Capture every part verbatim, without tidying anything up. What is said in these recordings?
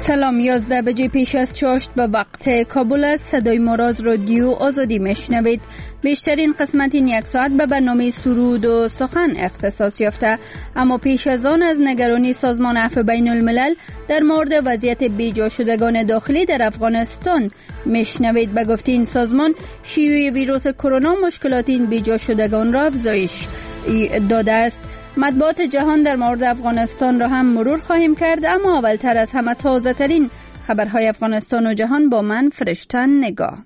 سلام، یازده بجه پیش از چاشت به وقت کابل است. صدای مراز رادیو آزادی میشنوید. بیشترین قسمت این یک ساعت به برنامه سرود و سخن اختصاص یافته، اما پیش از آن از نگرانی سازمان عفو بین الملل در مورد وضعیت بیجا شدگان داخلی در افغانستان میشنوید. به گفته این سازمان، شیوع ویروس کرونا مشکلات این بیجا شدگان را افزایش داده است. مطبوعات جهان در مورد افغانستان را هم مرور خواهیم کرد، اما اولتر از همه تازه ترین خبرهای افغانستان و جهان با من فرشتن نگاه.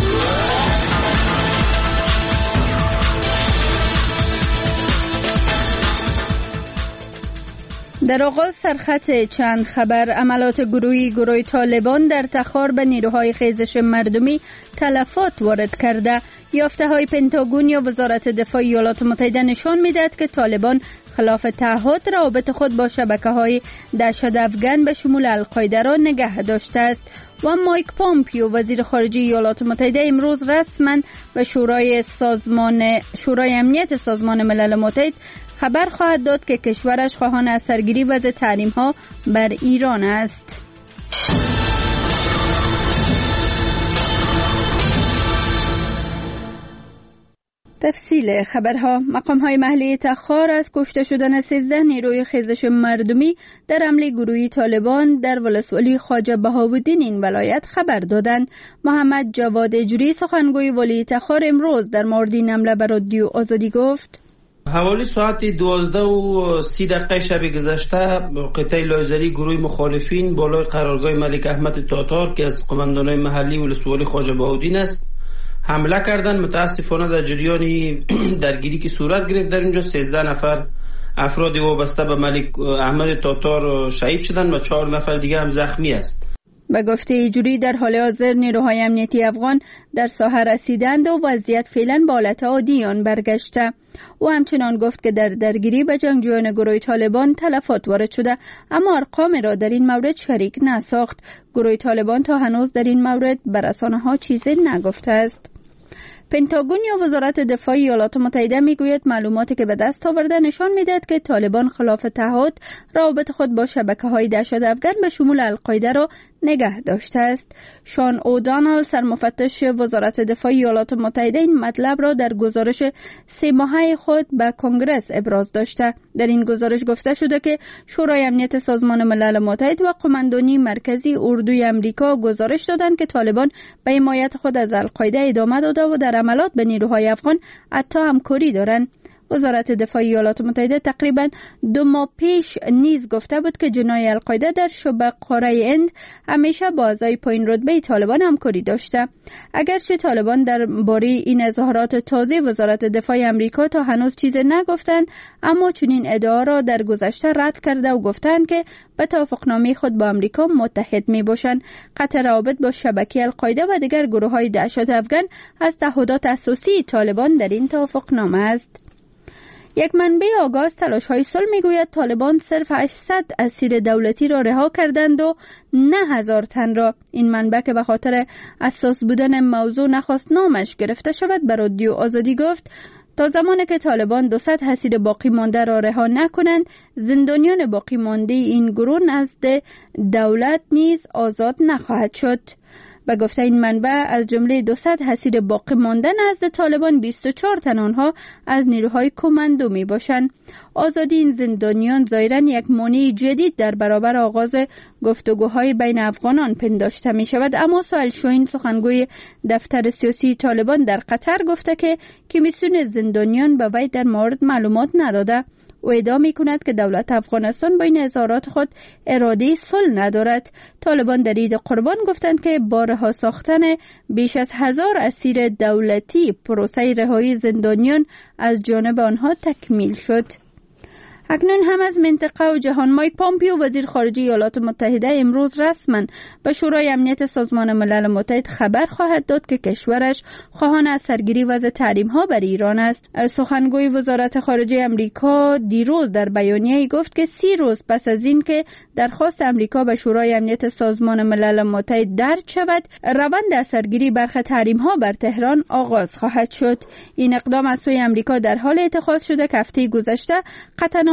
در آغاز سرخط چند خبر. عملات گروهی گروه طالبان در تخار به نیروهای خیزش مردمی تلفات وارد کرده. یافته های پنتاگون یا وزارت دفاع ایالات متحده نشان می‌دهد که طالبان خلاف تعهد روابط خود با شبکه‌های دهشت افغان به شمول القاعده را نگه داشته است. و مایک پامپیو وزیر خارجه ایالات متحده امروز رسما به شورای سازمان شورای امنیت سازمان ملل متحد خبر خواهد داد که کشورش خواهان از سرگیری وضع تحریم‌ها بر ایران است. تفصیل خبرها. مقام‌های محلی تخار از کشته شدن سیزده نیروی خیزش مردمی در حمله گروهی طالبان در ولسوالی خواجه بهاءالدین این ولایت خبر دادند. محمد جواد اجری سخنگوی ولی تخار امروز در مورد این حمله به رادیو آزادی گفت: حوالی ساعت دوازده و سی دقیقه شب گذشته قطعه لایزری گروه مخالفین بالای قرارگاه ملک احمد تاتار که از قماندانای محلی ولسوالی خواجه بهاءالدین است حمله کردن. متاسفانه در جریان درگیری که صورت گرفت در اینجا سیزده نفر افراد وابسته به ملک احمد تاتار شهید شدند و چهار نفر دیگه هم زخمی است. به گفته ایجوری در حال حاضر نیروهای امنیتی افغان در ساحه رسیدند و وضعیت فعلا به حالت عادی آن برگشته. او همچنان گفت که در درگیری به جنگجویان گروه طالبان تلفات وارد شده، اما ارقام را در این مورد شریک نساخت. گروه طالبان تا هنوز در این مورد به رسانه‌ها چیزی نگفته است. پنتاگون یا وزارت دفاع ایالات متحده میگوید معلوماتی که به دست آورده نشان میدهد که طالبان خلاف تعهد روابط خود با شبکه‌های دهشت افغان به شمول القاعده را نگه داشته است. شان اودانال سرمفتش وزارت دفاع ایالات متحده این مطلب را در گزارش سه ماهه خود به کنگره ابراز داشته. در این گزارش گفته شده که شورای امنیت سازمان ملل متحد و قماندانی مرکزی اردوی امریکا گزارش دادند که طالبان به حمایت خود از القاعده ادامه داده و در عملات به نیروهای افغان حتی همکاری دارند. وزارت دفاع ایالات متحده تقریبا دو ماه پیش نیز گفته بود که جناح القاعده در شبه قاره هند همیشه با اعضای پایین رتبه طالبان همکاری داشته. اگرچه طالبان درباره این اظهارات تازه وزارت دفاع آمریکا تا هنوز چیزی نگفتند، اما چنین ادعا را در گذشته رد کرده و گفتند که به توافقنامه خود با آمریکا متحد می باشند. قطع روابط با شبکه القاعده و دیگر گروه‌های دهشت افغان از تعهدات اساسی طالبان در این توافقنامه است. یک منبع آگاه از تلاش‌های صلح میگوید طالبان صرف هشتصد اسیر دولتی را رها کردند و نه هزار تن را. این منبع که به خاطر اساس بودن موضوع نخواست نامش گرفته شود به رادیو آزادی گفت تا زمانی که طالبان دوصد اسیر باقی مانده را رها نکنند، زندانیان باقی مانده این گروه نزد دولت نیز آزاد نخواهد شد. به گفته این منبع از جمله دوصد اسیر باقی مانده نزد طالبان بیست و چهار تن آنها از نیروهای کماندو می باشند. آزادی این زندانیان ظاهراً یک مانع جدید در برابر آغاز گفتگوهای بین افغانان پنداشته می شود، اما سهیل شاهین سخنگوی دفتر سیاسی طالبان در قطر گفته که کمیسیون زندانیان به وی در مورد معلومات نداده. او ادعا می کند که دولت افغانستان با این اظهارات خود اراده صلح ندارد. طالبان در عید قربان گفتند که با رها ساختن بیش از هزار اسیر دولتی پروسه رهایی زندانیان از جانب آنها تکمیل شد. اکنون هم از منطقه و جهان. مایک پامپیو وزیر خارجه ایالات متحده امروز رسما به شورای امنیت سازمان ملل متحد خبر خواهد داد که کشورش خواهان از سرگیری وضع تحریم‌ها بر ایران است. سخنگوی وزارت خارجه امریکا دیروز در بیانیه‌ای گفت که سی روز پس از این که درخواست امریکا به شورای امنیت سازمان ملل متحد درج شود، روند از سرگیری برخی تحریم‌ها بر تهران آغاز خواهد شد. این اقدام از سوی امریکا در حال اتخاذ شده که هفته گذشته قطعنامه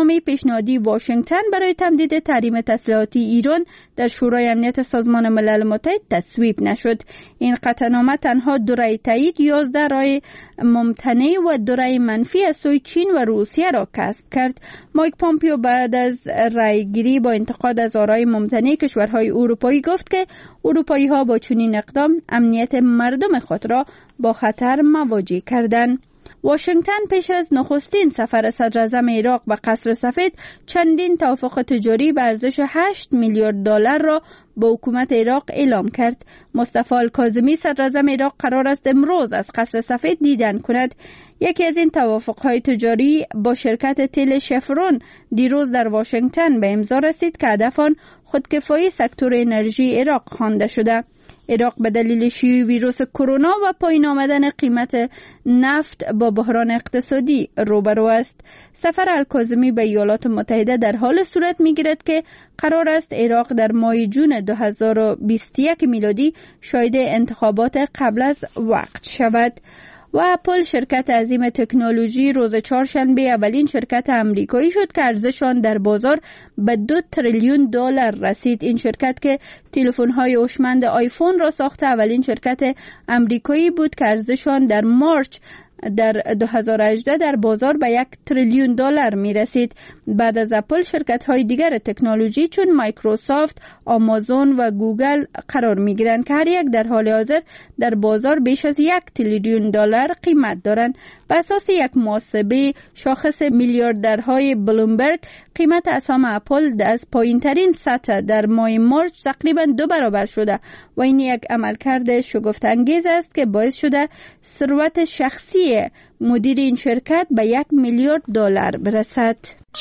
قطعنامه پیشنهادی واشنگتن برای تمدید تحریم تسلیحاتی ایران در شورای امنیت سازمان ملل متحد تصویب نشد. این قطعنامه تنها دو رأی تایید، یازده رأی ممتنع و دو رأی منفی از سوی چین و روسیه را کسب کرد. مایک پامپیو بعد از رأیگیری با انتقاد از آرای ممتنع کشورهای اروپایی گفت که اروپایی ها با چنین اقدام امنیت مردم خود را با خطر مواجه کردند. واشنگتن پیش از نخستین سفر صدر اعظم عراق به قصر سفید چندین توافق تجاری به ارزش هشت میلیارد دلار را با حکومت عراق اعلام کرد. مصطفی الکاظمی صدر اعظم عراق قرار است امروز از قصر سفید دیدن کند. یکی از این توافق‌های تجاری با شرکت تل شفرون دیروز در واشنگتن به امضا رسید که هدف آن خودکفایی سکتور انرژی عراق خوانده شده. عراق به دلیل شیوع ویروس کرونا و پایین آمدن قیمت نفت با بحران اقتصادی روبرو است. سفر الکاظمی به ایالات متحده در حال صورت می‌گیرد که قرار است عراق در ماه جون دو هزار و بیست و یک میلادی شاهد انتخابات قبل از وقت شود. و اپل شرکت عظیم تکنولوژی روز چهارشنبه اولین شرکت امریکایی شد که ارزش آن در بازار به دو تریلیون دلار رسید. این شرکت که تلفن‌های هوشمند آیفون را ساخته اولین شرکت امریکایی بود که ارزش آن در مارچ در دو هزار و هجده در بازار به یک تریلیون دلار می رسید. بعد از اپل شرکت های دیگر تکنولوژی چون مایکروسافت، آمازون و گوگل قرار می گیرند که هر یک در حال حاضر در بازار بیش از یک تریلیون دلار قیمت دارند. بر اساس یک محاسبه شاخص میلیاردرهای بلومبرگ، قیمت اسهم اپل از پایین ترین سطح در ماه مارچ تقریبا دو برابر شده و این یک عملکرد شگفت انگیز است که باعث شده ثروت شخصی مدیر این شرکت به یک میلیارد دلار برسد.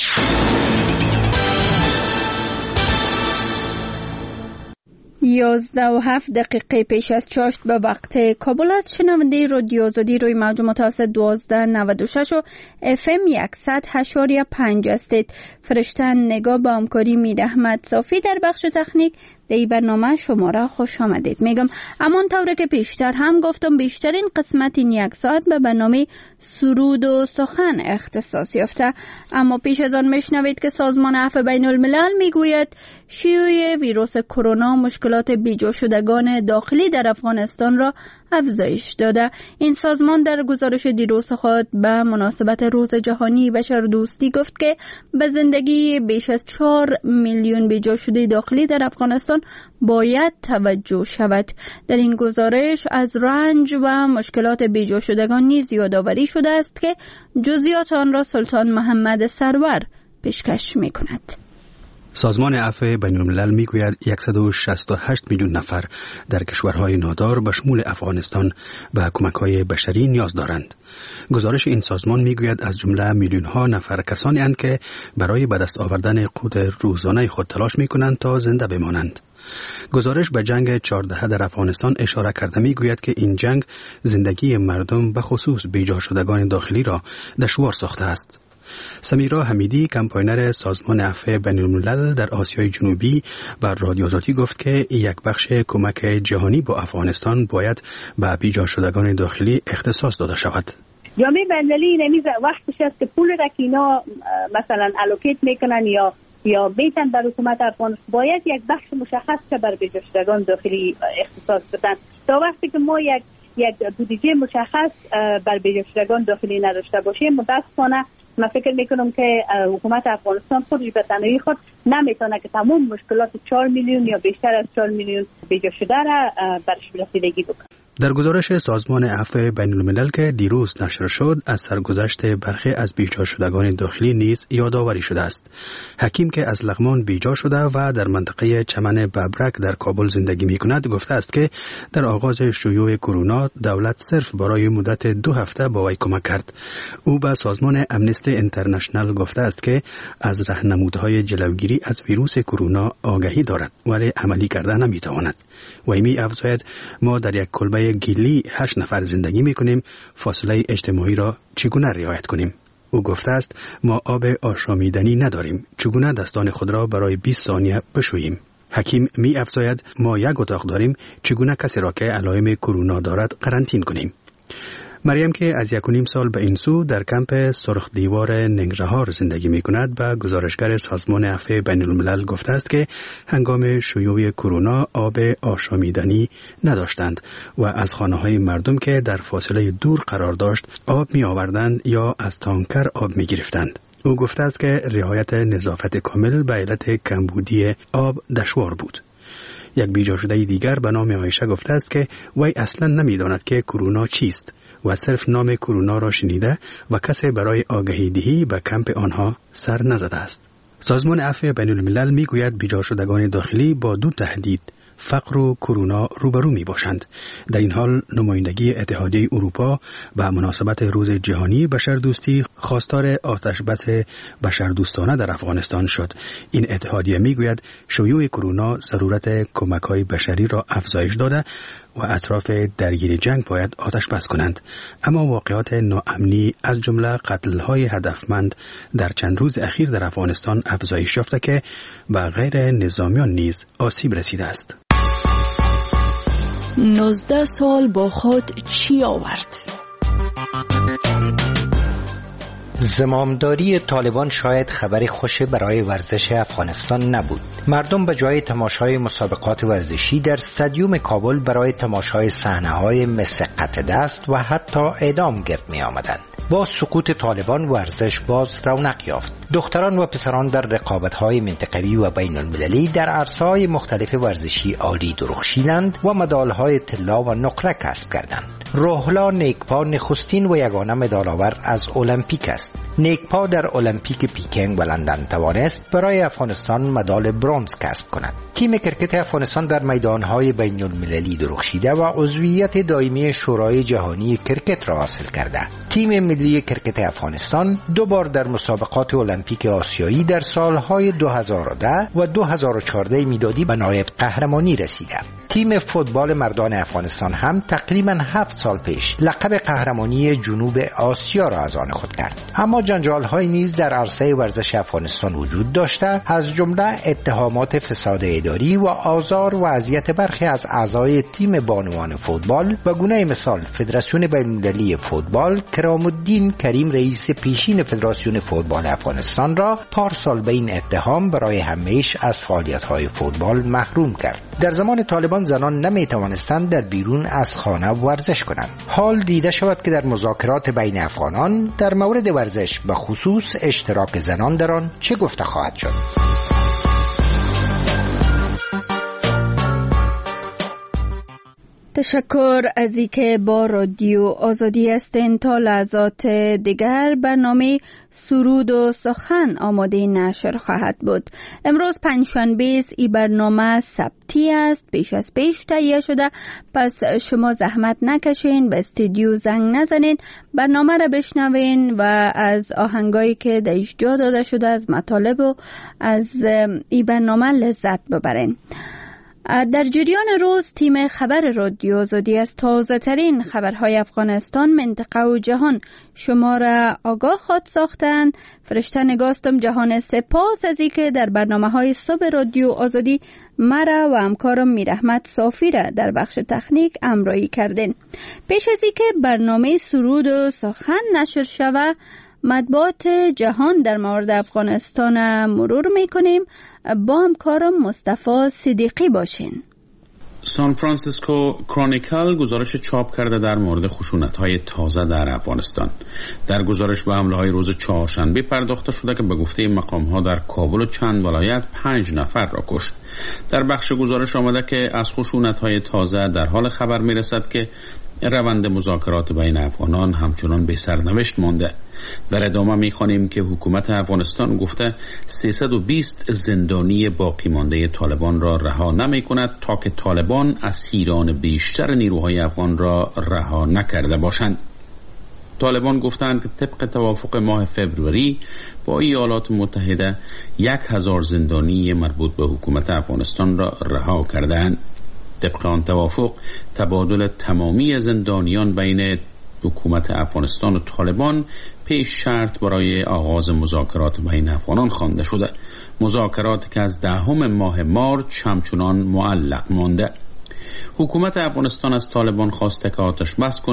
یازده و هفت دقیقه پیش از چاشت به وقت کابل است. شنونده رادیو آزادی روی موج متوسط دوازده نود و شش و اف ام صد و هشت و پنج هستید. فرشتن نگاه با همکاری میر احمد صافی در بخش تکنیک در این برنامه شما را خوش آمدید میگم. امان طوره که پیشتر هم گفتم بیشترین قسمت این یک ساعت به برنامه سرود و سخن اختصاص یافته، اما پیش از آن میشنوید که سازمان عفو بین الملل میگوید شیوع ویروس کرونا مشکلات بیجا شدگان داخلی در افغانستان را افزایش داده. این سازمان در گزارش دیروز خود به مناسبت روز جهانی بشردوستی گفت که به زندگی بیش از چهار میلیون بیجا شده داخلی در افغانستان باید توجه شود. در این گزارش از رنج و مشکلات بیجا شدگان نیز یادآوری شده است که جزئیات آن را سلطان محمد سرور پیشکش می کند. سازمان عفو بین الملل میگوید صد و شصت و هشت میلیون نفر در کشورهای نادار به شمول افغانستان به کمک‌های بشری نیاز دارند. گزارش این سازمان میگوید از جمله میلیون‌ها نفر کسانی اند که برای به دست آوردن قوت روزانه خود تلاش میکنند تا زنده بمانند. گزارش به جنگ چهارده در افغانستان اشاره کرده میگوید که این جنگ زندگی مردم به خصوص بیجا شدگان داخلی را دشوار ساخته است. سمیرا حمیدی کمپاینر سازمان عفو بین الملل در آسیای جنوبی بر رادیو آزادی گفت که یک بخش کمک جهانی با افغانستان باید به بیجا شدگان داخلی اختصاص داده شود. جامعه بین‌المللی نمیز وقتش است که پول را که اینا مثلا الوکیت میکنن یا یا بیتن بر حکومت افغانستان باید یک بخش مشخص که بر بیجا شدگان داخلی اختصاص بدن. تا وقتی که ما یک یک بودجه مشخص بر بیجا شدگان داخلی نداشته باشیم متاسفانه من فکر میکنم که حکومت افغانستان خودش به تنهایی خود نمیتونه که تمام مشکلات چهار میلیون یا بیشتر از چهار میلیون بیجا شده را برش رسیدگی بکنه. در گزارش سازمان عفو بین الملل که دیروز نشر شد از سرگذشت برخی از بیجا شدگان داخلی نیز یادآوری شده است. حکیم که از لغمان بیجا شده و در منطقه چمن ببرک در کابل زندگی میکند گفته است که در آغاز شیوع کرونا دولت صرف برای مدت دو هفته با وی کمک کرد. او به سازمان امنستی اینترنشنال گفته است که از راهنمودهای جلوگیری از ویروس کرونا آگاهی دارد ولی عملی کرده نمیتواند. وی می افزاید ما در یک کلبه گیلی هشت نفر زندگی می کنیم، فاصله اجتماعی را چگونه رعایت کنیم؟ او گفته است ما آب آشامیدنی نداریم، چگونه دستان خود را برای بیست ثانیه بشوییم؟ حکیم می افزاید ما یک اتاق داریم، چگونه کسی را که علائم کرونا دارد قرنطین کنیم؟ مریم که از یک و نیم سال به این سو در کمپ سرخ دیوار ننگرهار زندگی می کند و گزارشگر سازمان عفو بین الملل گفته است که هنگام شیوع کرونا آب آشامیدنی نداشتند و از خانه های مردم که در فاصله دور قرار داشت آب می آوردند یا از تانکر آب می گرفتند. او گفته است که رعایت نظافت کامل به علت کمبودی آب دشوار بود. یک بیجا شده دیگر به نام عایشه گفته است که وی اصلا نمی داند که کرونا چیست و صرف نام کرونا را شنیده و کسی برای آگهی دهی به کمپ آنها سر نزده است. سازمان عفو بین الملل می گوید بیجا شدگان داخلی با دو تهدید فقر و کرونا روبرو می باشند. در این حال نمایندگی اتحادیه اروپا به مناسبت روز جهانی بشردوستی خواستار آتش بس بشردوستانه در افغانستان شد. این اتحادیه می گوید شیوع کرونا ضرورت کمک‌های بشری را افزایش داده و اطراف درگیر جنگ باید آتش بس کنند. اما واقعات ناامنی از جمله قتل‌های هدفمند در چند روز اخیر در افغانستان افزایش یافته که به غیر نظامیان نیز آسیب رسیده است. نوزده سال با خود چی آورد؟ زمامداری طالبان شاید خبر خوش برای ورزش افغانستان نبود. مردم به جای تماشای مسابقات ورزشی در استادیوم کابل برای تماشای صحنه‌های مثل قطع دست و حتی اعدام گرد می آمدند. با سقوط طالبان ورزش باز رونق یافت. دختران و پسران در رقابت‌های منطقوی و بین المللی در عرصه‌های مختلف ورزشی عالی درخشیدند و مدال‌های طلا و نقره کسب کردند. روحلا نیکپا نخستین و یگانه مدال آور از المپیک است. نیکپا در المپیک پیکینگ و لندن توانست برای افغانستان مدال برنز کسب کند. تیم کرکت افغانستان در میدان‌های بین المللی درخشیده و عضویت دائمی شورای جهانی کرکت را حاصل کرده. تیم ملی کرکت افغانستان دو بار در مسابقات المپیک آسیایی در سالهای دو هزار و ده و دو هزار و چهارده میلادی به نایب قهرمانی رسیده. تیم فوتبال مردان افغانستان هم تقریباً هفت سال پیش لقب قهرمانی جنوب آسیا را از آن خود کرد. اما جنجال‌های نیز در عرصه ورزش افغانستان وجود داشته، از جمله اتهامات فساد اداری و آزار و اذیت برخی از اعضای تیم بانوان فوتبال و گونه مثال فدراسیون بین‌المللی فوتبال کرام الدین کریم رئیس پیشین فدراسیون فوتبال افغانستان را پارسال به این اتهام برای همیشه از فعالیت‌های فوتبال محروم کرد. در زمان طالبان زنان نمی توانستند در بیرون از خانه ورزش کنند. حال دیده شود که در مذاکرات بین افغانان در مورد ورزش به خصوص اشتراک زنان در آن چه گفته خواهد شد. تشکر از اینکه با رادیو آزادی هستین. تا لحظات دیگر برنامه سرود و سخن آماده نشر خواهد بود. امروز پنجشنبه است. این برنامه ثبتی است، پیش از پیش تهیه شده، پس شما زحمت نکشین، به استودیو زنگ نزنین، برنامه را بشنوین و از آهنگایی که درش جا داده شده از مطالب و از این برنامه لذت ببرین. در جریان روز تیم خبر رادیو آزادی از تازه ترین خبرهای افغانستان، منطقه و جهان شما را آگاه خواد ساختند. فرشته نگاستم جهان سپاس از اینکه در برنامه های صبح رادیو آزادی مرا و همکارم میرحمت صافی را در بخش تکنیک همراهی کردین. پیش از اینکه برنامه سرود و سخن نشر شود، مطبوعات جهان در مورد افغانستان مرور میکنیم. با همکارم مصطفی صدیقی باشین. سان فرانسیسکو کرونیکل گزارش چاپ کرده در مورد خشونت‌های تازه در افغانستان. در گزارش به حمله‌های روز چهارشنبه پرداخته شده که به گفته مقام‌ها در کابل و چند ولایت پنج نفر را کشت. در بخش گزارش آمده که از خشونت‌های تازه در حال خبر می‌رسد که روند مذاکرات بین افغانان همچنان به سرنوشت مانده. در ادامه می‌خوانیم که حکومت افغانستان گفته سیصد و بیست زندانی باقی مانده طالبان را رها نمی‌کند تا که طالبان اسیران بیشتر نیروهای افغان را رها نکرده باشند. طالبان گفتند که طبق توافق ماه فوریه با ایالات متحده یک هزار زندانی مربوط به حکومت افغانستان را رها کردند. طبق آن توافق تبادل تمامی زندانیان بین حکومت افغانستان و طالبان پیش شرط برای آغاز مذاکرات بین افغانان خوانده شده. مذاکرات که از دهم ماه مارچ همچنان معلق مانده. حکومت افغانستان از طالبان خواسته که آتش بس کند